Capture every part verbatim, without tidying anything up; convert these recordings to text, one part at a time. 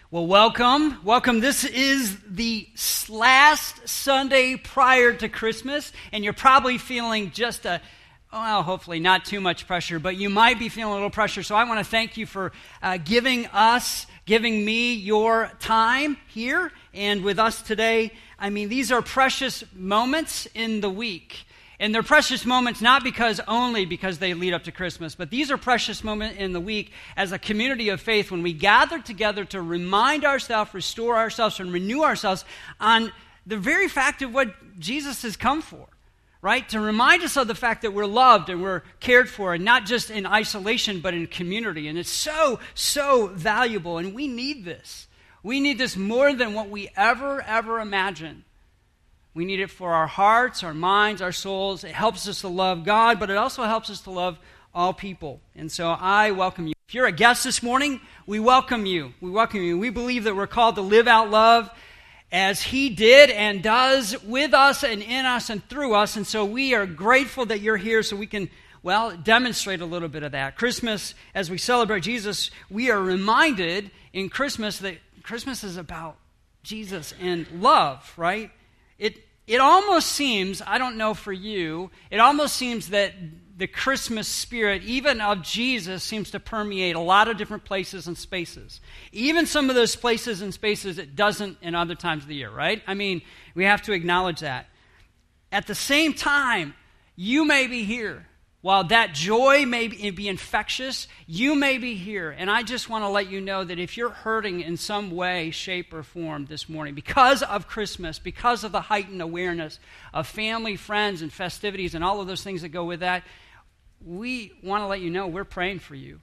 Well, welcome. Welcome. This is the last Sunday prior to Christmas, and you're probably feeling just a, well, hopefully not too much pressure, but you might be feeling a little pressure. So I want to thank you for uh, giving us, giving me your time here and with us today. I mean, these are precious moments in the week. And they're precious moments not because only because they lead up to Christmas, but these are precious moments in the week as a community of faith when we gather together to remind ourselves, restore ourselves, and renew ourselves on the very fact of what Jesus has come for, right? To remind us of the fact that we're loved and we're cared for, and not just in isolation, but in community. And it's so, so valuable, and we need this. We need this more than what we ever, ever imagined. We need it for our hearts, our minds, our souls. It helps us to love God, but it also helps us to love all people. And so I welcome you. If you're a guest this morning, we welcome you. We welcome you. We believe that we're called to live out love as He did and does with us and in us and through us. And so we are grateful that you're here so we can, well, demonstrate a little bit of that. Christmas, as we celebrate Jesus, we are reminded in Christmas that Christmas is about Jesus and love, right? It It almost seems, I don't know for you, it almost seems that the Christmas spirit, even of Jesus, seems to permeate a lot of different places and spaces. Even some of those places and spaces it doesn't in other times of the year, right? I mean, we have to acknowledge that. At the same time, you may be here. While that joy may be infectious, you may be here. And I just want to let you know that if you're hurting in some way, shape, or form this morning because of Christmas, because of the heightened awareness of family, friends, and festivities, and all of those things that go with that, we want to let you know we're praying for you.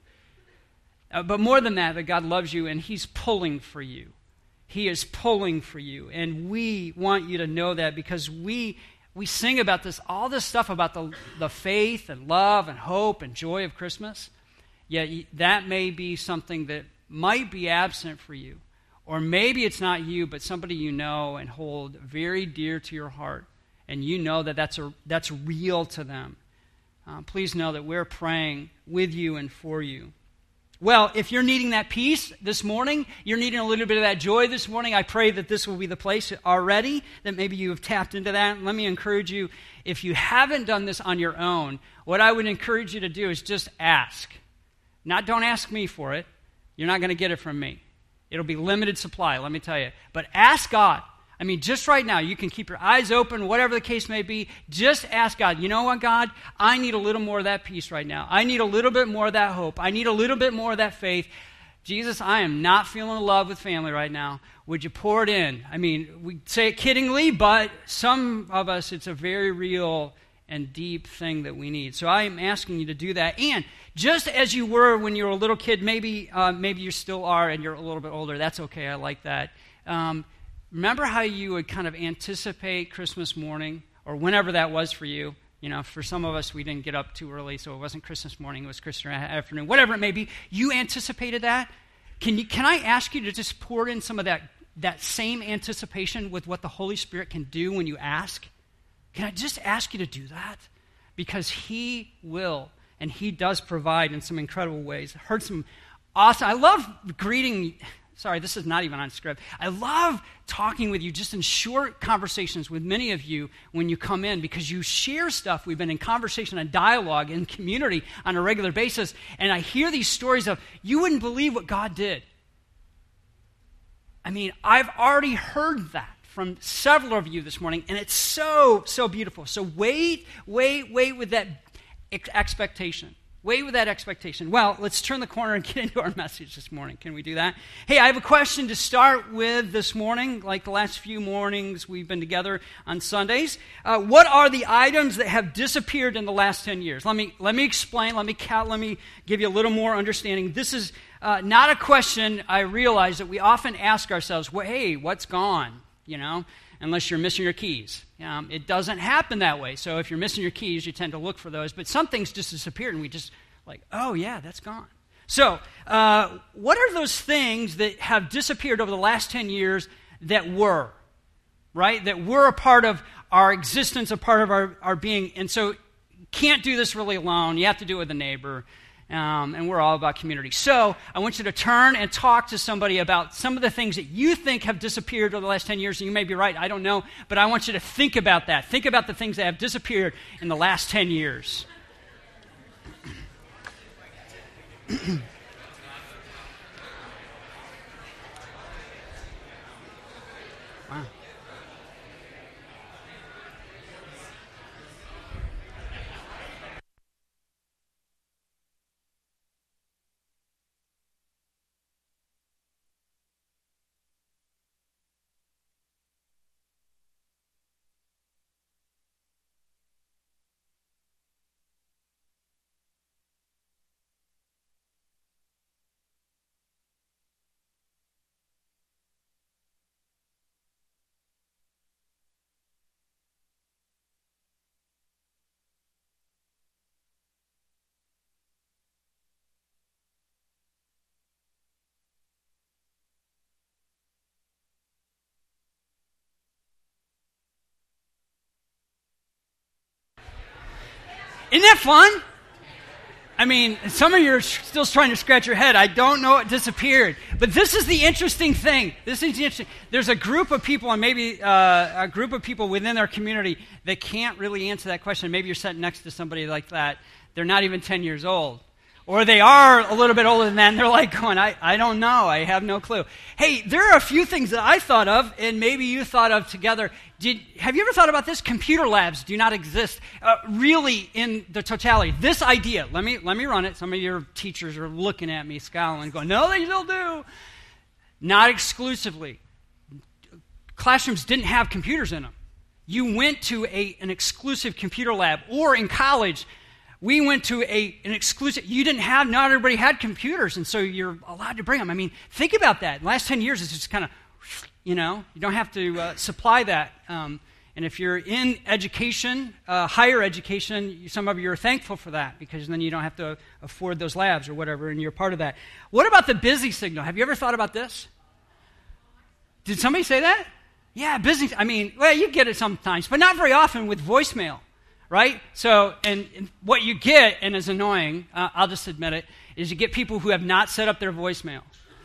Uh, but more than that, that God loves you and He's pulling for you. He is pulling for you. And we want you to know that because we... We sing about this, all this stuff about the, the faith and love and hope and joy of Christmas, yet that may be something that might be absent for you. Or maybe it's not you, but somebody you know and hold very dear to your heart, and you know that that's, a, that's real to them. Uh, please know that we're praying with you and for you. Well, if you're needing that peace this morning, you're needing a little bit of that joy this morning, I pray that this will be the place already, that maybe you have tapped into that. Let me encourage you, if you haven't done this on your own, what I would encourage you to do is just ask. Not don't ask me for it. You're not going to get it from me. It'll be limited supply, let me tell you. But ask God. I mean, just right now, you can keep your eyes open, whatever the case may be. Just ask God, you know what, God? I need a little more of that peace right now. I need a little bit more of that hope. I need a little bit more of that faith. Jesus, I am not feeling in love with family right now. Would you pour it in? I mean, we say it kiddingly, but some of us, it's a very real and deep thing that we need. So I am asking you to do that. And just as you were when you were a little kid, maybe uh, maybe you still are and you're a little bit older. That's okay. I like that. Um Remember how you would kind of anticipate Christmas morning, or whenever that was for you? You know, for some of us, we didn't get up too early, so it wasn't Christmas morning, it was Christmas afternoon, whatever it may be. You anticipated that? Can you? Can I ask you to just pour in some of that, that same anticipation with what the Holy Spirit can do when you ask? Can I just ask you to do that? Because He will, and He does provide in some incredible ways. I heard some awesome, I love greeting... Sorry, this is not even on script. I love talking with you just in short conversations with many of you when you come in because you share stuff. We've been in conversation and dialogue in community on a regular basis, and I hear these stories of, you wouldn't believe what God did. I mean, I've already heard that from several of you this morning, and it's so, so beautiful. So wait, wait, wait with that ex- expectation. Wait with that expectation. Well, let's turn the corner and get into our message this morning. Can we do that? Hey, I have a question to start with this morning. Like the last few mornings we've been together on Sundays. Uh, what are the items that have disappeared in the last ten years? Let me let me explain. Let me count. Let me give you a little more understanding. This is uh, not a question I realize that we often ask ourselves. Well, hey, what's gone? You know, unless you're missing your keys. Um, it doesn't happen that way. So if you're missing your keys, you tend to look for those. But some things just disappeared, and we just like, oh, yeah, that's gone. So uh, what are those things that have disappeared over the last ten years that were, right? That were a part of our existence, a part of our, our being. And so can't do this really alone. You have to do it with a neighbor. Um, and we're all about community. So I want you to turn and talk to somebody about some of the things that you think have disappeared over the last ten years. And you may be right, I don't know. But I want you to think about that. Think about the things that have disappeared in the last ten years. Wow. Isn't that fun? I mean, some of you are still trying to scratch your head. I don't know what disappeared. But this is the interesting thing. This is the interesting. There's a group of people, and maybe uh, a group of people within our community that can't really answer that question. Maybe you're sitting next to somebody like that. They're not even ten years old. Or they are a little bit older than that, and they're like going, I, I don't know. I have no clue. Hey, there are a few things that I thought of, and maybe you thought of together. Did, have you ever thought about this? Computer labs do not exist uh, really in the totality. This idea, let me let me run it. Some of your teachers are looking at me, scowling, going, no, they still do. Not exclusively. Classrooms didn't have computers in them. You went to a, an exclusive computer lab, or in college, we went to a an exclusive, you didn't have, not everybody had computers, and so you're allowed to bring them. I mean, think about that. In the last ten years, it's just kind of, you know, you don't have to uh, supply that. Um, and if you're in education, uh, higher education, some of you are thankful for that, because then you don't have to afford those labs or whatever, and you're part of that. What about the busy signal? Have you ever thought about this? Did somebody say that? Yeah, busy, I mean, well, you get it sometimes, but not very often with voicemail. Right? So, and, and what you get, and is annoying, uh, I'll just admit it, is you get people who have not set up their voicemail.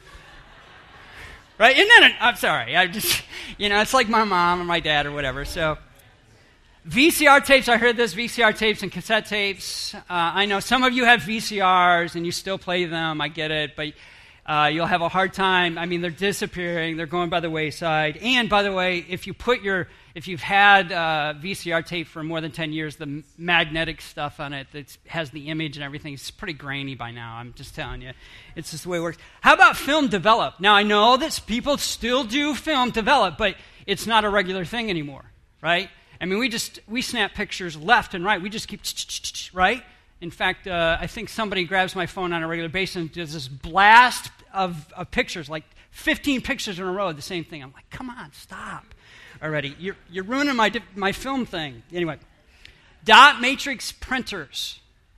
Right? Isn't that an, I'm sorry, I just, you know, it's like my mom or my dad or whatever. So, V C R tapes, I heard this, V C R tapes and cassette tapes. Uh, I know some of you have V C Rs and you still play them, I get it, but uh, you'll have a hard time. I mean, they're disappearing, they're going by the wayside. And by the way, if you put your If you've had uh, V C R tape for more than ten years, the magnetic stuff on it that has the image and everything, it's pretty grainy by now. I'm just telling you. It's just the way it works. How about film develop? Now, I know that people still do film develop, but it's not a regular thing anymore, right? I mean, we just, we snap pictures left and right. We just keep, right? In fact, uh, I think somebody grabs my phone on a regular basis and does this blast of, of pictures, like fifteen pictures in a row of the same thing. I'm like, come on, stop. Already, you're, you're ruining my my film thing. Anyway, dot matrix printers.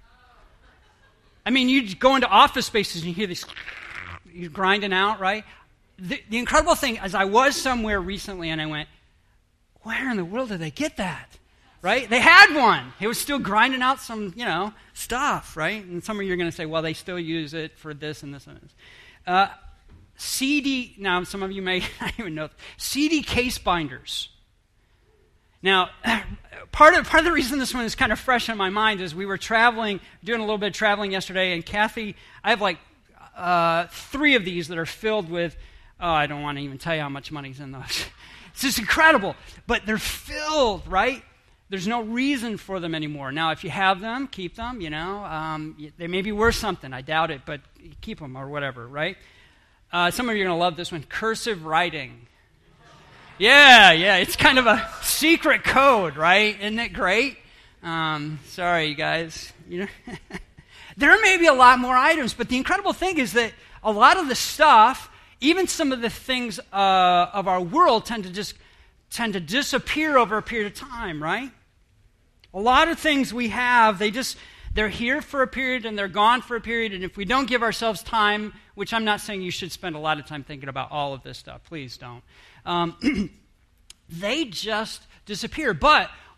I mean, you go into office spaces and you hear this, you're grinding out, right? The, the incredible thing is, I was somewhere recently and I went, where in the world did they get that? Right? They had one. It was still grinding out some, you know, stuff, right? And some of you are going to say, well, they still use it for this and this and this. Uh, C D, now some of you may not even know, C D case binders. Now, part of, part of the reason this one is kind of fresh in my mind is we were traveling, doing a little bit of traveling yesterday, and Kathy, I have like uh, three of these that are filled with, oh, I don't want to even tell you how much money's in those. It's just incredible, but they're filled, right? There's no reason for them anymore. Now, if you have them, keep them, you know. Um, they may be worth something, I doubt it, but keep them or whatever, right? Uh, some of you are going to love this one, cursive writing. Yeah, yeah, it's kind of a secret code, right? Isn't it great? Um, sorry, you guys. You know, there may be a lot more items, but the incredible thing is that a lot of the stuff, even some of the things uh, of our world, tend to just tend to disappear over a period of time, right? A lot of things we have, they just they're here for a period and they're gone for a period, and if we don't give ourselves time, which I'm not saying you should spend a lot of time thinking about all of this stuff, please don't. Um, they just disappear. But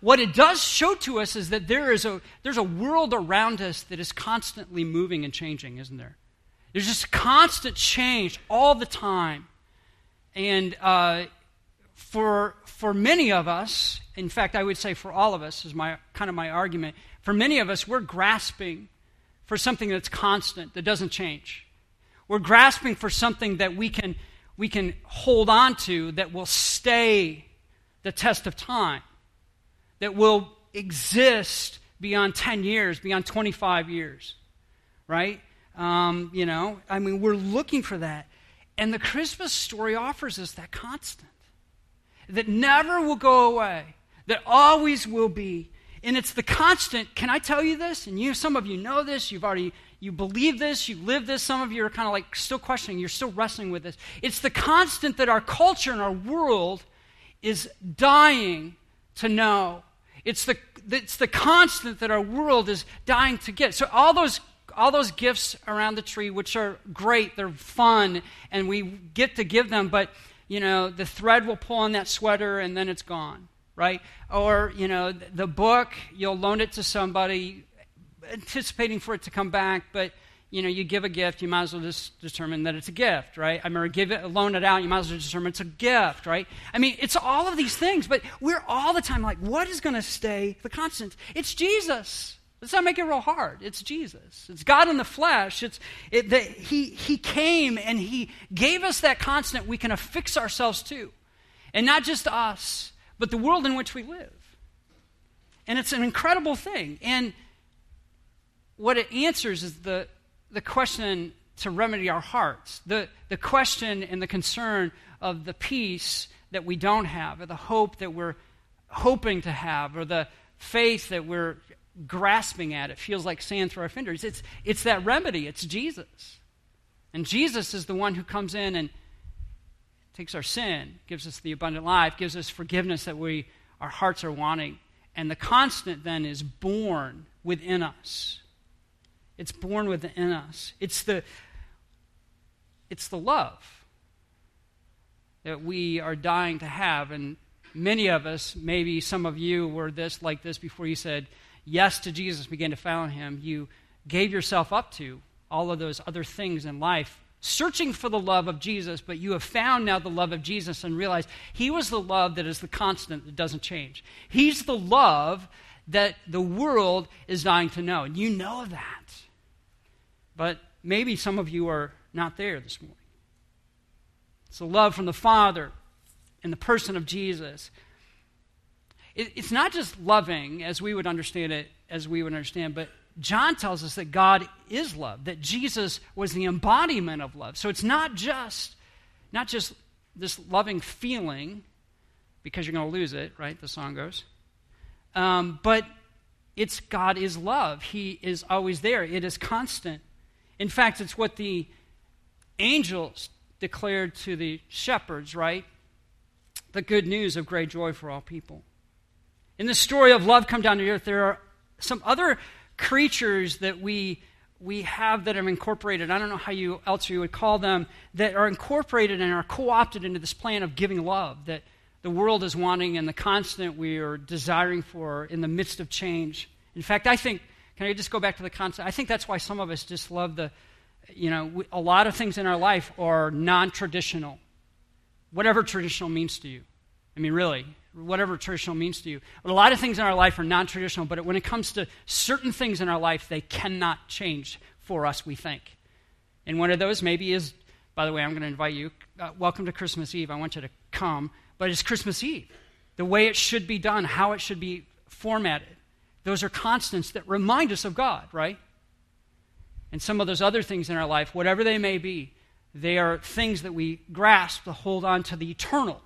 what it does show to us is that there is a there's a world around us that is constantly moving and changing, isn't there? There's just constant change all the time. And uh, for for many of us, in fact, I would say for all of us, is my kind of my argument, for many of us, we're grasping for something that's constant, that doesn't change. We're grasping for something that we can we can hold on to, that will stay the test of time, that will exist beyond ten years, beyond twenty-five years, right? Um, you know, I mean, we're looking for that. And the Christmas story offers us that constant, that never will go away, that always will be. And it's the constant. Can I tell you this? And you, some of you know this. You've already, you believe this. You live this. Some of you are kind of like still questioning. You're still wrestling with this. It's the constant that our culture and our world is dying to know. It's the, it's the constant that our world is dying to get. So all those all those gifts around the tree, which are great, they're fun, and we get to give them, but, you know, the thread will pull on that sweater and then it's gone, right? Or, you know, the book, you'll loan it to somebody, anticipating for it to come back, but, you know, you give a gift, you might as well just determine that it's a gift, right? I mean, give it, loan it out, you might as well determine it's a gift, right? I mean, it's all of these things, but we're all the time like, what is going to stay the constant? It's Jesus. Let's not make it real hard. It's Jesus. It's God in the flesh. It's it, the, he, he came and he gave us that constant we can affix ourselves to. And not just us, but the world in which we live. And it's an incredible thing. And what it answers is the, the question to remedy our hearts. The, the question and the concern of the peace that we don't have, or the hope that we're hoping to have, or the faith that we're grasping at. It feels like sand through our fingers. It's, it's that remedy. It's Jesus. And Jesus is the one who comes in and takes our sin, gives us the abundant life, gives us forgiveness that we our hearts are wanting. And the constant then is born within us. It's born within us. It's the, it's the love that we are dying to have. And many of us, maybe some of you were this like this before you said yes to Jesus, began to follow him. You gave yourself up to all of those other things in life, searching for the love of Jesus, but you have found now the love of Jesus and realized he was the love that is the constant that doesn't change. He's the love that the world is dying to know, and you know that. But maybe some of you are not there this morning. It's the love from the Father in the person of Jesus. It's not just loving as we would understand it, as we would understand, but John tells us that God is love, that Jesus was the embodiment of love. So it's not just, not just this loving feeling, because you're going to lose it, right? The song goes. Um, but it's God is love. He is always there. It is constant. In fact, it's what the angels declared to the shepherds, right? The good news of great joy for all people. In the story of love come down to earth, there are some other creatures that we we have that are incorporated. I don't know how you else you would call them, that are incorporated and are co-opted into this plan of giving love that the world is wanting and the constant we are desiring for in the midst of change. In fact, I think, can I just go back to the constant? I think that's why some of us just love the, you know, we, a lot of things in our life are non-traditional. Whatever traditional means to you. I mean, really. Whatever traditional means to you. But a lot of things in our life are non-traditional, but when it comes to certain things in our life, they cannot change for us, we think. And one of those maybe is, by the way, I'm going to invite you, uh, welcome to Christmas Eve. I want you to come, but it's Christmas Eve. The way it should be done, how it should be formatted. Those are constants that remind us of God, right? And some of those other things in our life, whatever they may be, they are things that we grasp to hold on to the eternal,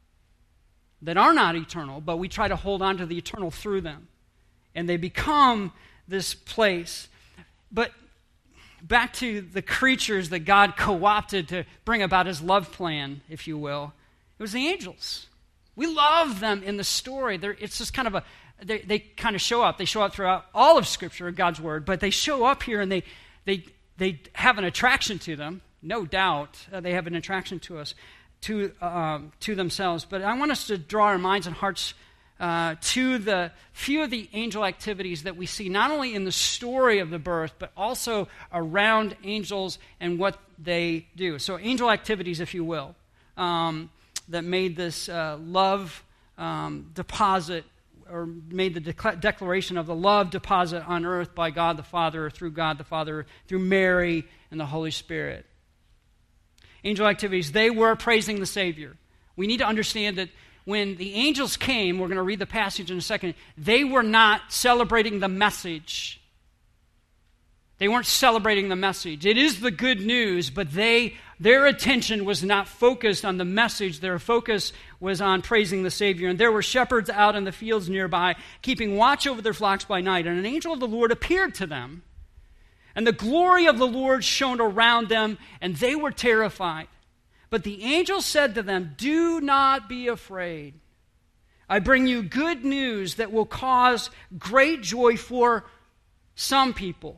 that are not eternal, but we try to hold on to the eternal through them. And they become this place. But back to the creatures that God co-opted to bring about his love plan, if you will, it was the angels. We love them in the story. They're, it's just kind of a, they, they kind of show up. They show up throughout all of Scripture, God's Word, but they show up here and they they they have an attraction to them, no doubt. Uh, they have an attraction to us. To, um, to themselves. But I want us to draw our minds and hearts uh, to the few of the angel activities that we see not only in the story of the birth, but also around angels and what they do. So angel activities, if you will, um, that made this uh, love um, deposit, or made the de- declaration of the love deposit on earth by God the Father, or through God the Father, through Mary and the Holy Spirit. Angel activities, they were praising the Savior. We need to understand that when the angels came, we're going to read the passage in a second, they were not celebrating the message. They weren't celebrating the message. It is the good news, but they their attention was not focused on the message. Their focus was on praising the Savior. And there were shepherds out in the fields nearby, keeping watch over their flocks by night. And an angel of the Lord appeared to them. And the glory of the Lord shone around them, and they were terrified. But the angel said to them, "Do not be afraid. I bring you good news that will cause great joy for some people."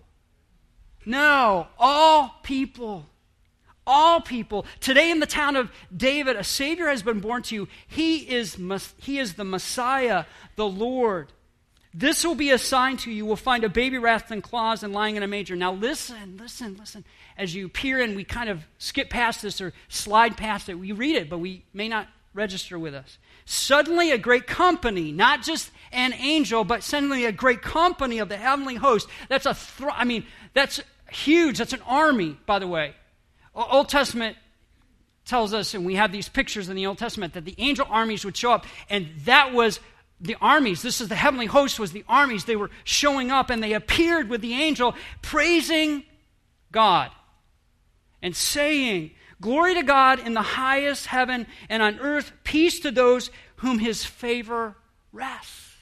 No, all people. All people. Today in the town of David, a Savior has been born to you. He is, he is the Messiah, the Lord. This will be a sign to you. You will find a baby wrapped in cloths and lying in a manger. Now listen, listen, listen. As you peer in, we kind of skip past this or slide past it. We read it, but we may not register with us. Suddenly a great company, not just an angel, but suddenly a great company of the heavenly host. That's a, thr- I mean, that's huge. That's an army, by the way. Old Testament tells us, and we have these pictures in the Old Testament, that the angel armies would show up, and that was the armies. This is the heavenly host, was the armies. They were showing up, and they appeared with the angel, praising God and saying, "Glory to God in the highest heaven, and on earth peace to those whom his favor rests."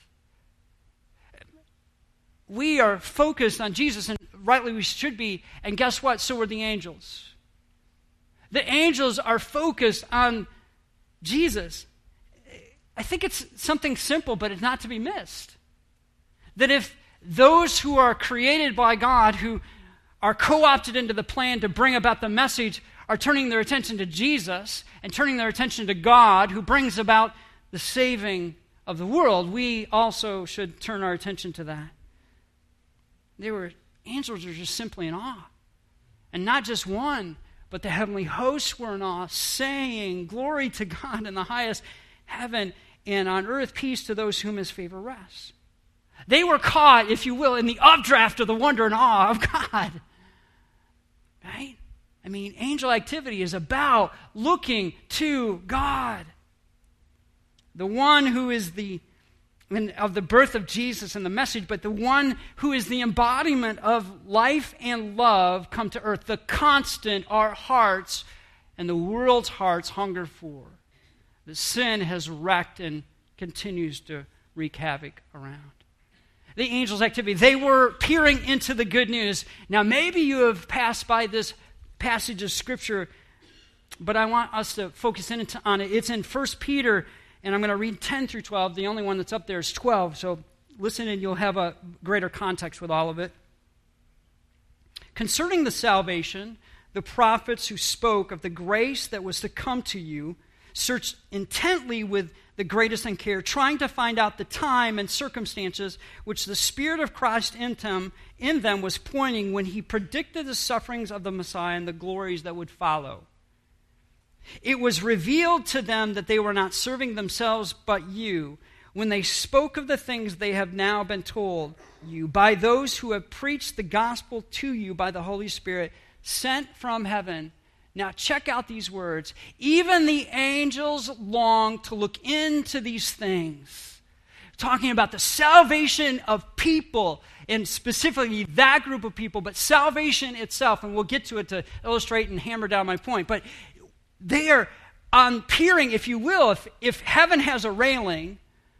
We are focused on Jesus, and rightly we should be, and guess what? So are the angels. The angels are focused on Jesus. I think it's something simple, but it's not to be missed. That if those who are created by God, who are co-opted into the plan to bring about the message, are turning their attention to Jesus and turning their attention to God, who brings about the saving of the world, we also should turn our attention to that. They were, angels are just simply in awe. And not just one, but the heavenly hosts were in awe, saying, "Glory to God in the highest heaven, and on earth peace to those whom his favor rests." They were caught, if you will, in the updraft of the wonder and awe of God. Right? I mean, angel activity is about looking to God. The one who is the of the birth of Jesus and the message, but the one who is the embodiment of life and love come to earth, the constant our hearts and the world's hearts hunger for. The sin has wrecked and continues to wreak havoc around. The angels' activity, they were peering into the good news. Now maybe you have passed by this passage of Scripture, but I want us to focus in on it. It's in First Peter, and I'm going to read ten through twelve. The only one that's up there is twelve, so listen and you'll have a greater context with all of it. "Concerning the salvation, the prophets who spoke of the grace that was to come to you searched intently with the greatest care, trying to find out the time and circumstances which the Spirit of Christ in them, in them was pointing when he predicted the sufferings of the Messiah and the glories that would follow. It was revealed to them that they were not serving themselves but you, when they spoke of the things they have now been told you by those who have preached the gospel to you by the Holy Spirit sent from heaven." Now check out these words. "Even the angels long to look into these things." Talking about the salvation of people, and specifically that group of people, but salvation itself, and we'll get to it to illustrate and hammer down my point. But they are on peering, if you will, if, if heaven has a railing,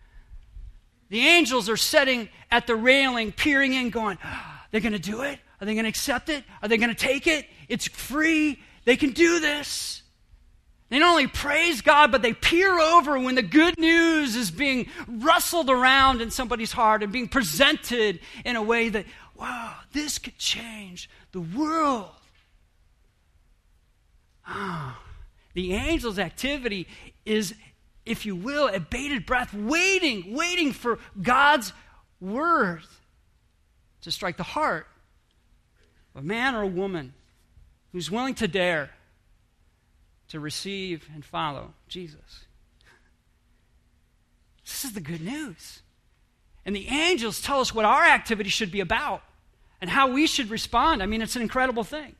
the angels are sitting at the railing, peering in, going, oh, they're going to do it? Are they going to accept it? Are they going to take it? It's free. They can do this. They not only praise God, but they peer over when the good news is being rustled around in somebody's heart and being presented in a way that, wow, this could change the world. Oh, the angel's activity is if you will, at bated breath, waiting, waiting for God's word to strike the heart of a man or a woman who's willing to dare to receive and follow Jesus. This is the good news. And the angels tell us what our activity should be about and how we should respond. I mean, it's an incredible thing.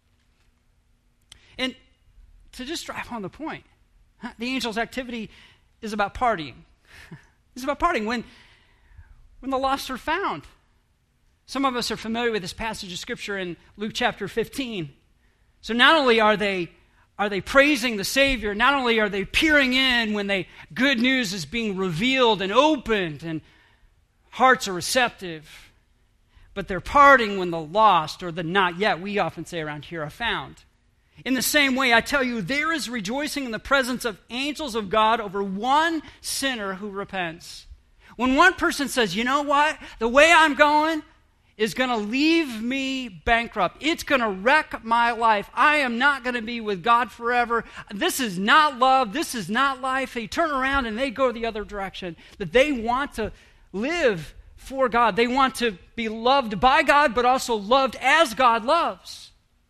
And to just drive home the point, the angels' activity is about partying. It's about partying when, when the lost are found. Some of us are familiar with this passage of Scripture in Luke chapter fifteen. So not only are they are they praising the Savior, not only are they peering in when they good news is being revealed and opened and hearts are receptive, but they're partying when the lost or the not yet, we often say around here, are found. In the same way, I tell you, there is rejoicing in the presence of angels of God over one sinner who repents. When one person says, you know what, the way I'm going is going to leave me bankrupt. It's going to wreck my life. I am not going to be with God forever. This is not love. This is not life. They turn around and they go the other direction. That they want to live for God. They want to be loved by God, but also loved as God loves.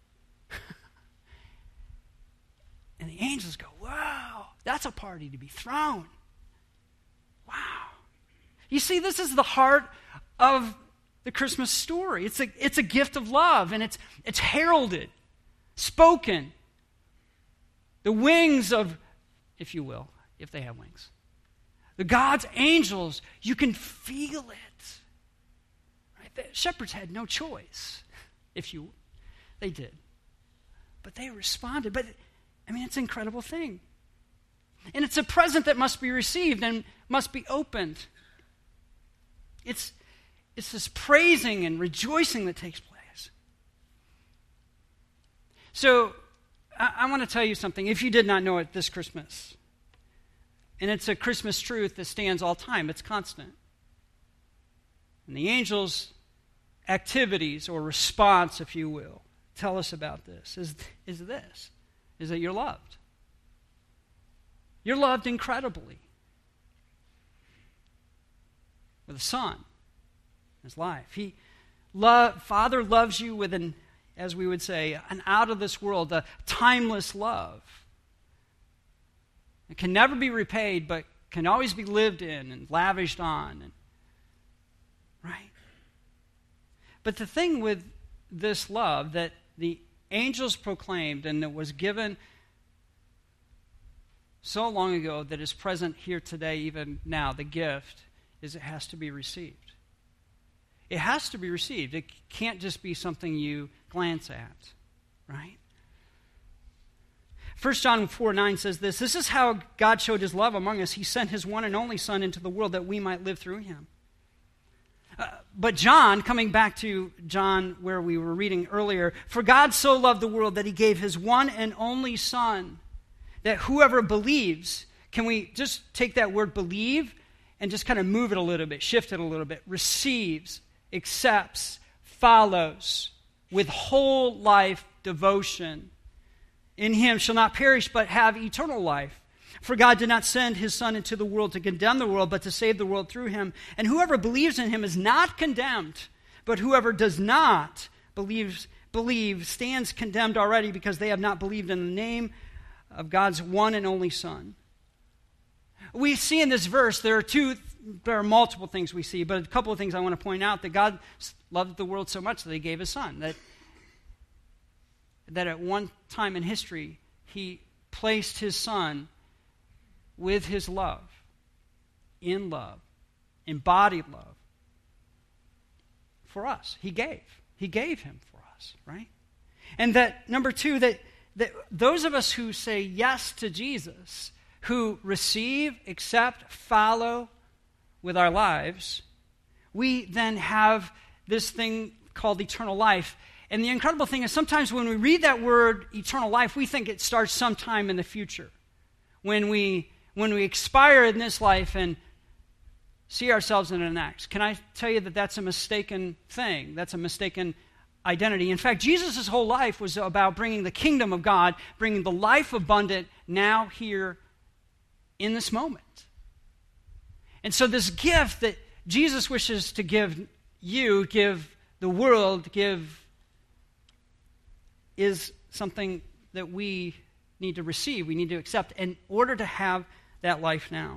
And the angels go, wow, that's a party to be thrown. Wow. You see, this is the heart of the Christmas story. It's a, it's a gift of love, and it's, it's heralded, spoken. The wings of, if you will, if they have wings. The God's angels, you can feel it. Right? The shepherds had no choice, if you, they did. But they responded. But I mean, it's an incredible thing. And it's a present that must be received and must be opened. It's, it's this praising and rejoicing that takes place. So, I, I want to tell you something, if you did not know it this Christmas. And it's a Christmas truth that stands all time. It's constant. And the angels' activities or response, if you will, tell us about this, is, is this. Is that you're loved. You're loved incredibly. With a son, his life. He, love, Father loves you with an, as we would say, an out of this world, a timeless love. It can never be repaid, but can always be lived in and lavished on. And, right? But the thing with this love that the angels proclaimed and that was given so long ago that is present here today, even now, the gift is it has to be received. It has to be received. It can't just be something you glance at, right? First John four nine says this, this is how God showed his love among us. He sent his one and only Son into the world that we might live through him. Uh, but John, coming back to John where we were reading earlier, for God so loved the world that he gave his one and only Son, that whoever believes, can we just take that word believe and just kind of move it a little bit, shift it a little bit, receives, accepts, follows, with whole life devotion, in him shall not perish but have eternal life. For God did not send his Son into the world to condemn the world, but to save the world through him. And whoever believes in him is not condemned, but whoever does not believe, believe stands condemned already because they have not believed in the name of God's one and only Son. We see in this verse, there are two, there are multiple things we see, but a couple of things I want to point out, that God loved the world so much that he gave his Son, that, that at one time in history, he placed his Son with his love, in love, embodied love, for us. He gave. He gave him for us, right? And that, number two, that, that those of us who say yes to Jesus, who receive, accept, follow with our lives, we then have this thing called eternal life. And the incredible thing is sometimes when we read that word eternal life, we think it starts sometime in the future. When we when we expire in this life and see ourselves in the next. Can I tell you that that's a mistaken thing? That's a mistaken identity. In fact, Jesus' whole life was about bringing the kingdom of God, bringing the life abundant now, here, in this moment. And so this gift that Jesus wishes to give you, give the world, give, is something that we need to receive, we need to accept in order to have that life now.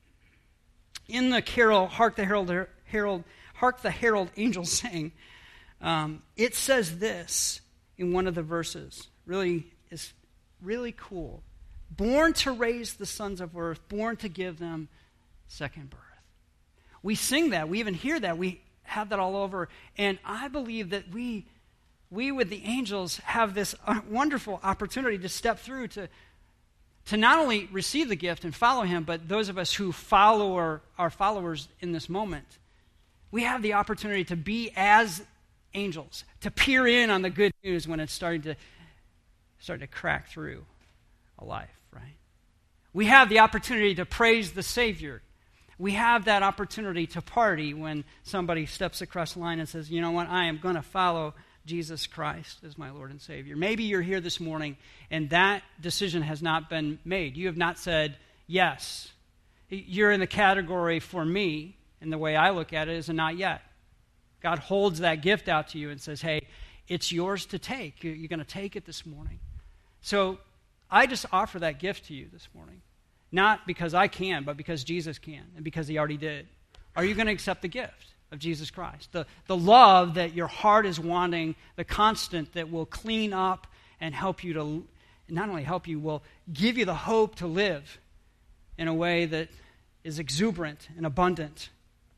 In the carol, Hark the Herald, Herald Hark the Herald Angels Sing, um, it says this in one of the verses. Really is really cool. Born to raise the sons of earth, born to give them second birth. We sing that, we even hear that, we have that all over, and I believe that we, we with the angels have this wonderful opportunity to step through to, to not only receive the gift and follow him, but those of us who follow or are followers in this moment, we have the opportunity to be as angels, to peer in on the good news when it's starting to starting to crack through a life, right? We have the opportunity to praise the Savior. We have that opportunity to party when somebody steps across the line and says, you know what, I am going to follow Jesus Christ as my Lord and Savior. Maybe you're here this morning and that decision has not been made. You have not said yes. You're in the category for me, and the way I look at it is a not yet. God holds that gift out to you and says, hey, it's yours to take. You're going to take it this morning. So I just offer that gift to you this morning. Not because I can, but because Jesus can, and because he already did. Are you going to accept the gift of Jesus Christ? The, the love that your heart is wanting, the constant that will clean up and help you to, not only help you, will give you the hope to live in a way that is exuberant and abundant.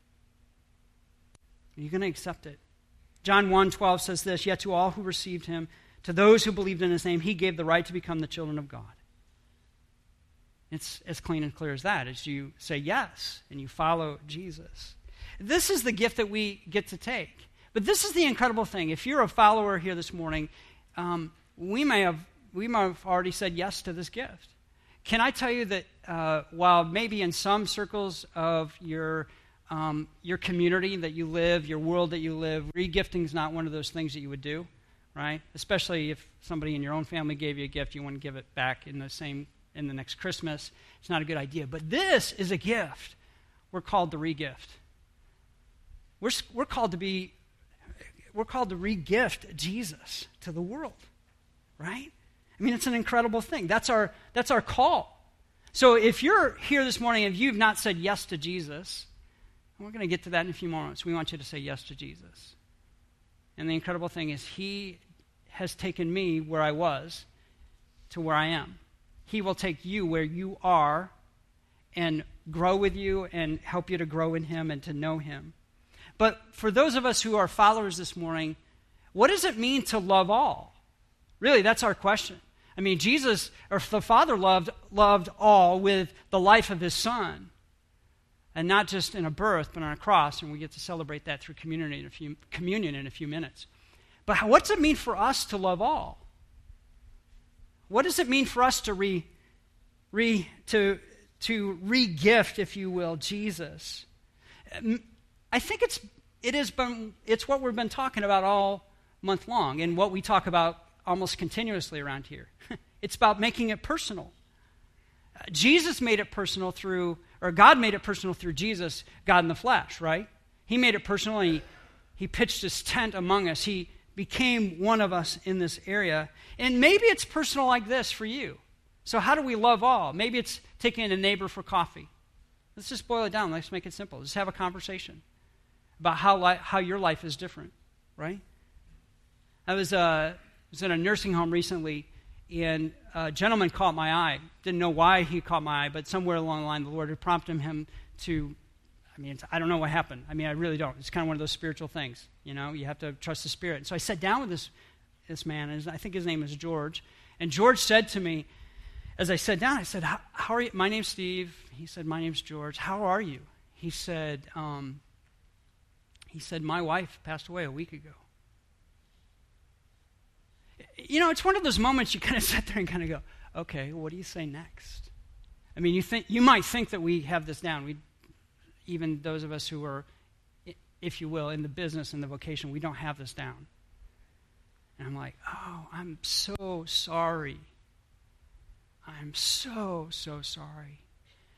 Are you going to accept it? John one twelve says this, yet to all who received him, to those who believed in his name, he gave the right to become the children of God. It's as clean and clear as that, as you say yes and you follow Jesus. This is the gift that we get to take. But this is the incredible thing. If you're a follower here this morning, um, we may have we might have already said yes to this gift. Can I tell you that uh, while maybe in some circles of your um, your community that you live, your world that you live, regifting is not one of those things that you would do, right? Especially if somebody in your own family gave you a gift, you want to give it back in the same in the next Christmas. It's not a good idea. But this is a gift. We're called to regift. We're we're called to be we're called to regift Jesus to the world, right? I mean, it's an incredible thing. That's our that's our call. So if you're here this morning and you've not said yes to Jesus, we're going to get to that in a few moments. We want you to say yes to Jesus. And the incredible thing is he has taken me where I was to where I am. He will take you where you are and grow with you and help you to grow in him and to know him. But for those of us who are followers this morning, what does it mean to love all? Really, that's our question. I mean, Jesus, or the Father loved, loved all with the life of his Son. And not just in a birth, but on a cross, and we get to celebrate that through communion in a few, communion in a few minutes. But how, what does it mean for us to love all? What does it mean for us to re, re to to re-gift, if you will, Jesus? I think it's it has been it's what we've been talking about all month long, and what we talk about almost continuously around here. It's about making it personal. Jesus made it personal through, or God made it personal through Jesus, God in the flesh, right? He made it personal, and he, he pitched his tent among us. He became one of us in this area. And maybe it's personal like this for you. So how do we love all? Maybe it's taking a neighbor for coffee. Let's just boil it down. Let's make it simple. Just have a conversation about how li- how your life is different, right? I was, uh, was in a nursing home recently, and a gentleman caught my eye. Didn't know why he caught my eye, but somewhere along the line, the Lord had prompted him to, I mean, it's, I don't know what happened. I mean, I really don't. It's kind of one of those spiritual things, you know? You have to trust the Spirit. And so I sat down with this, this man, and I think his name is George. And George said to me, as I sat down, I said, how, how are you? My name's Steve. He said, my name's George. How are you? He said, um, he said, my wife passed away a week ago. You know, it's one of those moments you kind of sit there and kind of go, okay, what do you say next? I mean, you think you might think that we have this down. We, even those of us who are, if you will, in the business and the vocation, we don't have this down. And I'm like, oh, I'm so sorry. I'm so, so sorry.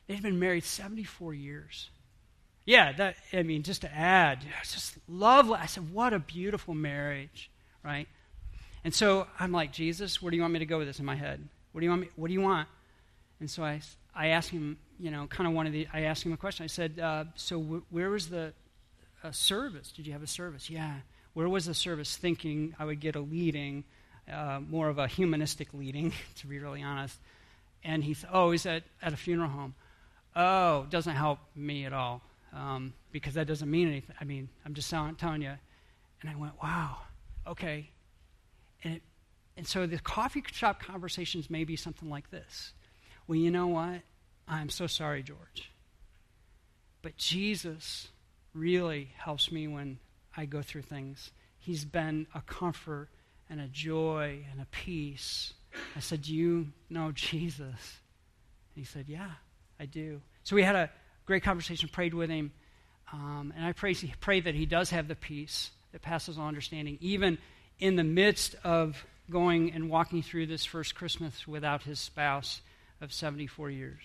They'd been married seventy-four years. Yeah, that, I mean, just to add, it's just lovely. I said, what a beautiful marriage, right? And so I'm like, Jesus, where do you want me to go with this in my head? What do you want me, what do you want? And so I, I asked him, you know, kind of one of the, I asked him a question. I said, uh, so w- where was the uh, service? Did you have a service? Yeah. Where was the service? Thinking I would get a leading, uh, more of a humanistic leading, to be really honest. And he said, oh, he's at, at a funeral home. Oh, doesn't help me at all. Um, because that doesn't mean anything. I mean, I'm just telling, telling you. And I went, wow, okay. And it, and so the coffee shop conversations may be something like this. Well, you know what? I'm so sorry, George. But Jesus really helps me when I go through things. He's been a comfort and a joy and a peace. I said, do you know Jesus? And he said, yeah, I do. So we had a great conversation, prayed with him, um, and I pray, pray that he does have the peace that passes all understanding, even in the midst of going and walking through this first Christmas without his spouse of seventy-four years.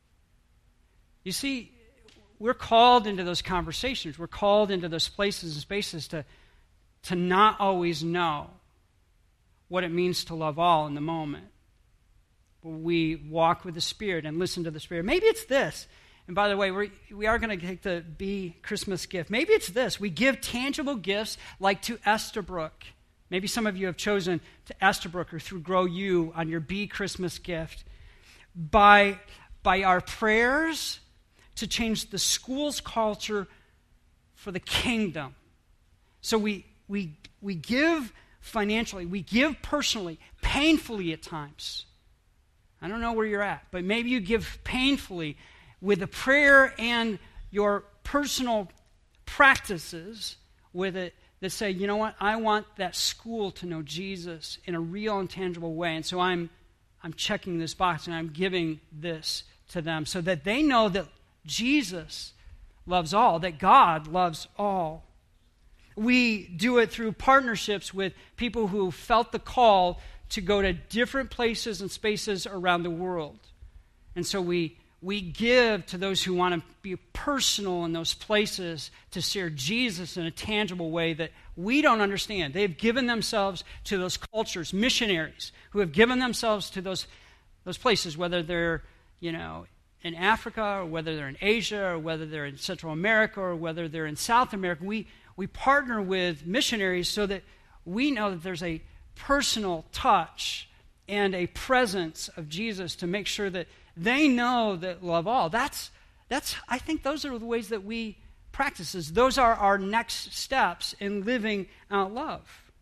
You see, we're called into those conversations. We're called into those places and spaces to, to not always know what it means to love all in the moment. But we walk with the Spirit and listen to the Spirit. Maybe it's this. And by the way, we're, we are going to take the B Christmas gift. Maybe it's this. We give tangible gifts like to Estabrook. Maybe some of you have chosen to Estabrook or through Grow You on your B Christmas gift. By, by our prayers to change the school's culture for the kingdom. So we, we, we give financially, we give personally, painfully at times. I don't know where you're at, but maybe you give painfully with a prayer and your personal practices with it that say, you know what, I want that school to know Jesus in a real and tangible way. And so I'm I'm checking this box and I'm giving this to them so that they know that Jesus loves all, that God loves all. We do it through partnerships with people who felt the call to go to different places and spaces around the world. And so we we give to those who want to be personal in those places to share Jesus in a tangible way that we don't understand. They've given themselves to those cultures, missionaries who have given themselves to those those places, whether they're, you know, in Africa or whether they're in Asia or whether they're in Central America or whether they're in South America. We we partner with missionaries so that we know that there's a personal touch and a presence of Jesus to make sure that they know that love all. That's, that's. I think those are the ways that we practice this. Those are our next steps in living out love.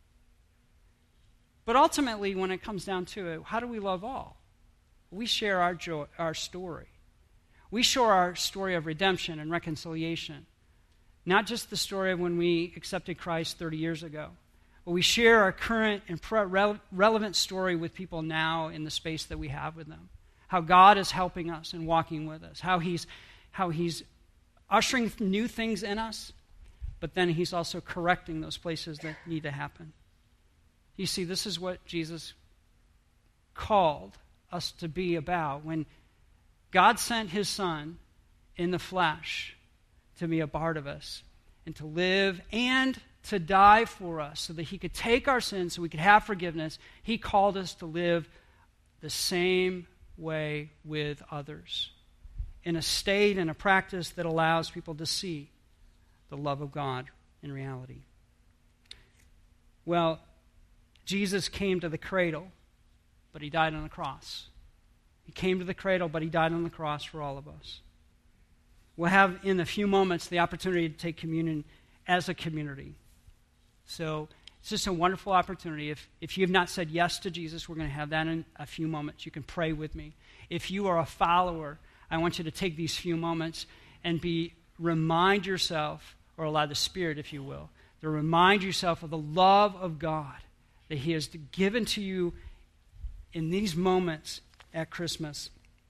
But ultimately, when it comes down to it, how do we love all? We share our joy, our story. We share our story of redemption and reconciliation. Not just the story of when we accepted Christ thirty years ago. But we share our current and pre- relevant story with people now in the space that we have with them. How God is helping us and walking with us. How he's, how he's ushering new things in us, but then he's also correcting those places that need to happen. You see, this is what Jesus called us to be about. When God sent his Son in the flesh to be a part of us and to live and to die for us so that he could take our sins so we could have forgiveness, he called us to live the same way with others in a state and a practice that allows people to see the love of God in reality. Well, Jesus came to the cradle, but he died on the cross. He came to the cradle, but he died on the cross for all of us. We'll have in a few moments the opportunity to take communion as a community. So it's just a wonderful opportunity. If, if you have not said yes to Jesus, we're going to have that in a few moments. You can pray with me. If you are a follower, I want you to take these few moments and be remind yourself, or allow the Spirit, if you will, to remind yourself of the love of God that he has given to you in these moments at Christmas.